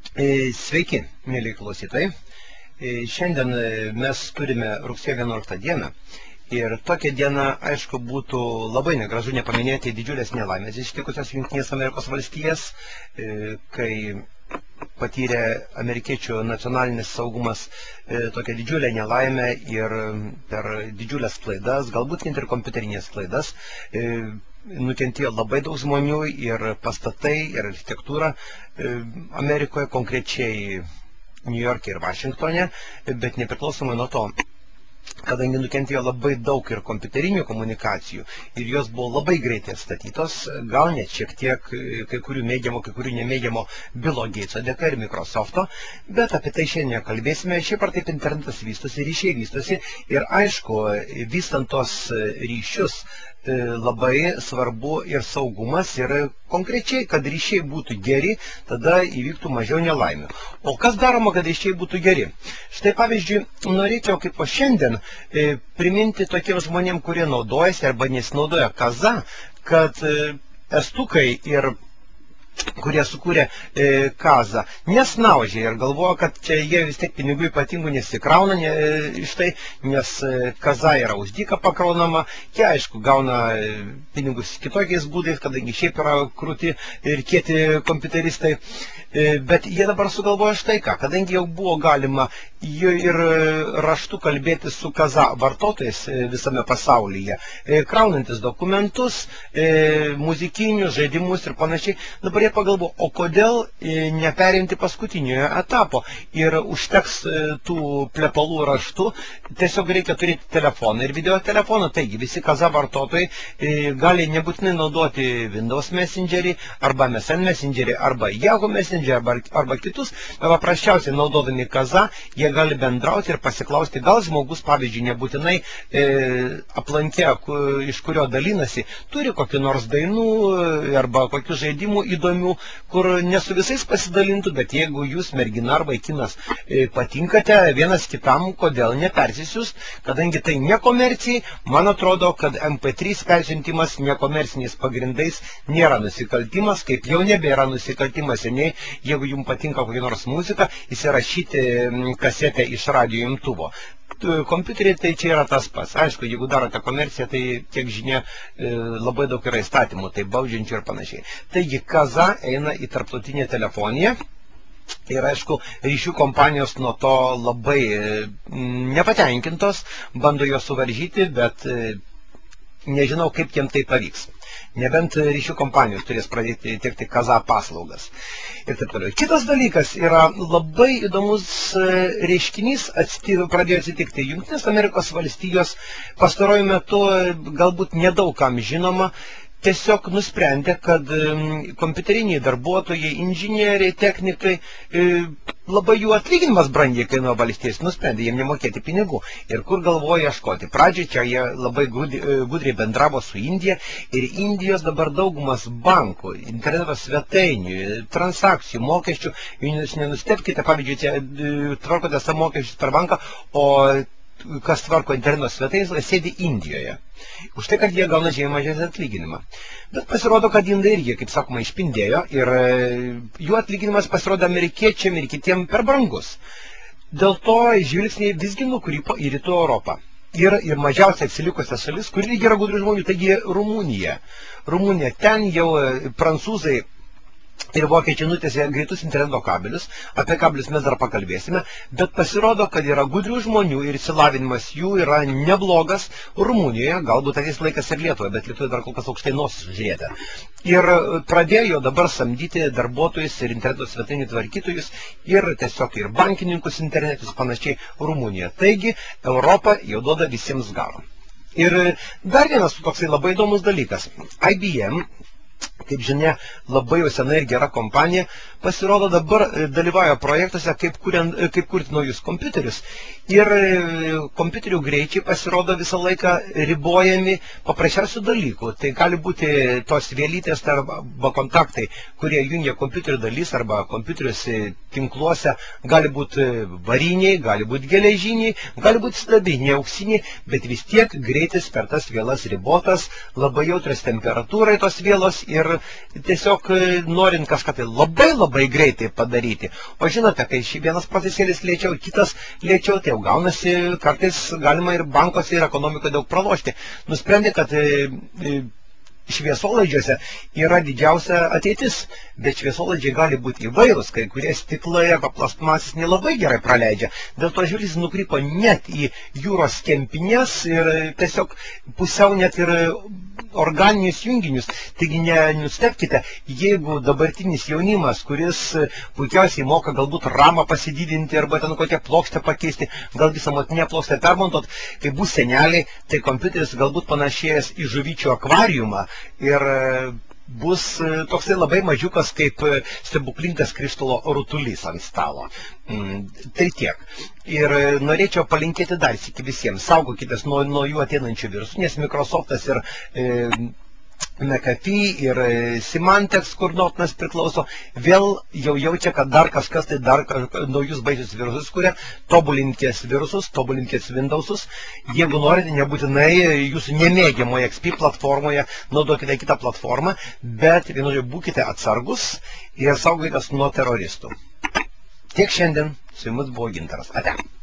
Sveiki, mėly klausytojai. Šiandien mes turime rugsėjo 11 dieną. Ir tokią dieną, aišku, būtų labai negražu nepaminėti didžiulės nelaimės ištikusios Jungtinės Amerikos valstijas, kai patyrė amerikiečių nacionalinis saugumas tokią didžiulę nelaimę ir per didžiulės klaidas, galbūt net ir kompiuterinės klaidas, nukentėjo labai daug žmonių ir pastatai, ir architektūra Amerikoje, konkrečiai Niujorke ir Vašingtone, bet nepriklausomai nuo to, kadangi nukentėjo labai daug ir kompiuterinių komunikacijų ir jos buvo labai greitai atstatytos, gal net šiek tiek kai kurių mėgiamo, kai kurių nemėgiamo Bilo Geitso dėka ir Microsofto, bet apie tai šiandien nekalbėsime. Šiaip ar taip internetas vystosi, ryšiai vystosi ir aišku, vystant tos ryšius labai svarbu ir saugumas ir konkrečiai, kad ryšiai būtų geri, tada įvyktų mažiau nelaimių. O kas daroma, kad ryšiai būtų geri? Štai pavyzdžiui, norėčiau kaip po šiandien priminti tokiems žmonėms, kurie naudojasi arba nesinaudoja Kaza, kad estukai ir kurie sukūrė Kazą, nesnaudžia ir galvoja, kad čia jie vis tiek pinigų ypatingų nesikrauna iš tai, nes Kaza yra už dyką pakraunama, jie aišku gauna pinigus kitokiais būdais, kadangi šiaip yra krūti ir kieti kompiuteristai, bet jie dabar sugalvoja štai ką, kadangi jau buvo galima ir raštu kalbėti su Kaza vartotojais visame pasaulyje, kraunantis dokumentus, muzikinius žaidimus ir panašiai, dabar jie pagalvo, o kodėl neperimti paskutiniojo etapo ir užteks tų plepalų raštų, tiesiog reikia turėti telefoną ir video telefoną, taigi visi Kaza vartotojai gali nebūtinai naudoti Windows Messengerį arba MSN Messengerį arba Yahoo Messengerį arba kitus, paprasčiausiai naudodami Kaza, jie gali bendrauti ir pasiklausti, gal žmogus, pavyzdžiui, nebūtinai aplankė, iš kurio dalinasi, turi kokių nors dainų arba kokių žaidimų įdomių, kur ne su visais pasidalintų, bet jeigu jūs, mergina ar vaikinas, patinkate vienas kitam, kodėl nepersisiųst, kadangi tai nekomercijai, man atrodo, kad MP3 persiuntimas nekomerciniais pagrindais nėra nusikaltimas, kaip jau nebėra nusikaltimas seniai, jeigu jums patinka kokia nors muzika, įsirašyti kasetę iš radijo imtuvo. Kompiuteriai tai čia yra tas pats. Aišku, jeigu darote komerciją, tai kiek žinia labai daug yra įstatymų, tai baudžiančių ir panašiai. Taigi, Kaza eina į tarptautinę telefoniją ir aišku, ryšių kompanijos nuo to labai nepatenkintos, bando jo suvaržyti, bet nežinau, kaip jiem tai pavyks. Nebent ryšių kompanijos turės pradėti tiekti Kaza paslaugas. Ir taip toliau. Kitas dalykas yra labai įdomus reiškinys pradėjo atsitikti. Jungtinės Amerikos valstijos pastaruoju metu galbūt nedaug kam žinoma, tiesiog nusprendė, kad kompiuteriniai darbuotojai, inžinieriai, technikai, labai jų atlyginimas brangiai kainuoja valstijos, nusprendė jiem nemokėti pinigų. Ir kur galvoja ieškoti? Pradžiai čia jie labai gudriai bendravo su Indija ir Indijos dabar daugumas bankų, interneto svetainių, transakcijų, mokesčių, jūs nenustepkite, pavyzdžiui, tvarkote savo mokesčius per banką, o kas tvarko interneto svetainės, sėdi Indijoje. Už tai, kad jie gauna žymiai mažesnį atlyginimą. Bet pasirodo, kad indai irgi, kaip sakoma, išpindėjo ir jų atlyginimas pasirodo amerikiečiam ir kitiem per brangus. Dėl to žvilgsniai visgi nukrypo į rytų Europą. Ir mažiausiai atsilikusią šalis, kur irgi yra gudrių žmonių, taigi Rumunija. Rumunija, ten jau prancūzai ir vokiečiai nutiesė greitus interneto kabelius, apie kabelius mes dar pakalbėsime, bet pasirodo, kad yra gudrių žmonių ir išsilavinimas jų yra neblogas Rumunijoje, galbūt ateis laikas ir Lietuvoje, bet Lietuvoje dar kol kas aukštai nosis žiūrėti. Ir pradėjo dabar samdyti darbuotojus ir interneto svetainių tvarkytojus ir tiesiog ir bankininkus internetus panašiai Rumunijoje. Taigi Europa jau duoda visiems garo. Ir dar vienas toksai labai įdomus dalykas. IBM, kaip žinia, labai jau sena ir gera kompanija, pasirodo dabar dalyvauja projektuose, kaip kurti naujus kompiuterius. Ir kompiuterių greičiai pasirodo visą laiką ribojami paprasčiausių dalykų. Tai gali būti tos vėlytės arba kontaktai, kurie jungia kompiuterių dalys arba kompiuterius tinkluose, gali būti variniai, gali būti geležiniai, gali būti sidabriniai, auksiniai, bet vis tiek greitis per tas vielas ribotas, labai jautrios temperatūrai tos vielos ir tiesiog norint kažką tai labai greitai padaryti. O žinote, kai vienas procesėlis lėčiau, kitas lėčiau, tai jau gaunasi, kartais galima ir bankose, ir ekonomikoje daug pralošti. Nusprendė, kad šviesolaidžiuose yra didžiausia ateitis, bet šviesolaidžiai gali būti įvairūs, kai kurie stiklai arba plastmasės nelabai gerai praleidžia. Dėl to žvilgsnis nukrypo net į jūros kempines ir tiesiog pusiau net ir organinius junginius. Taigi nenustebkite, jeigu dabartinis jaunimas, kuris puikiausiai moka galbūt ramą pasididinti arba ten kokią plokštę pakeisti, gal visą motinę plokštę permontuot, kai bus seneliai, tai kompiuteris galbūt panašėjęs į žuvyčių akvariumą ir bus toksai labai mažiukas kaip stebuklingas krištolo rutulys ant stalo. Tai tiek. Ir norėčiau palinkėti dar sykį visiems. Saugokitės nuo jų ateinančių virusų, nes Microsoftas ir McAfee ir Symantec, kur Nortonas priklauso, vėl jau jaučia, kad dar kažkas tai dar naujus baisius virusus kuria. Tobulinkės virusus, tobulinkės Windowsus. Jeigu norite, nebūtinai jūsų nemėgiamoje XP platformoje naudokite kitą platformą, bet vienu būkite atsargus ir saugokitės nuo teroristų. Tiek šiandien, su jumis buvo Gintaras. Ate.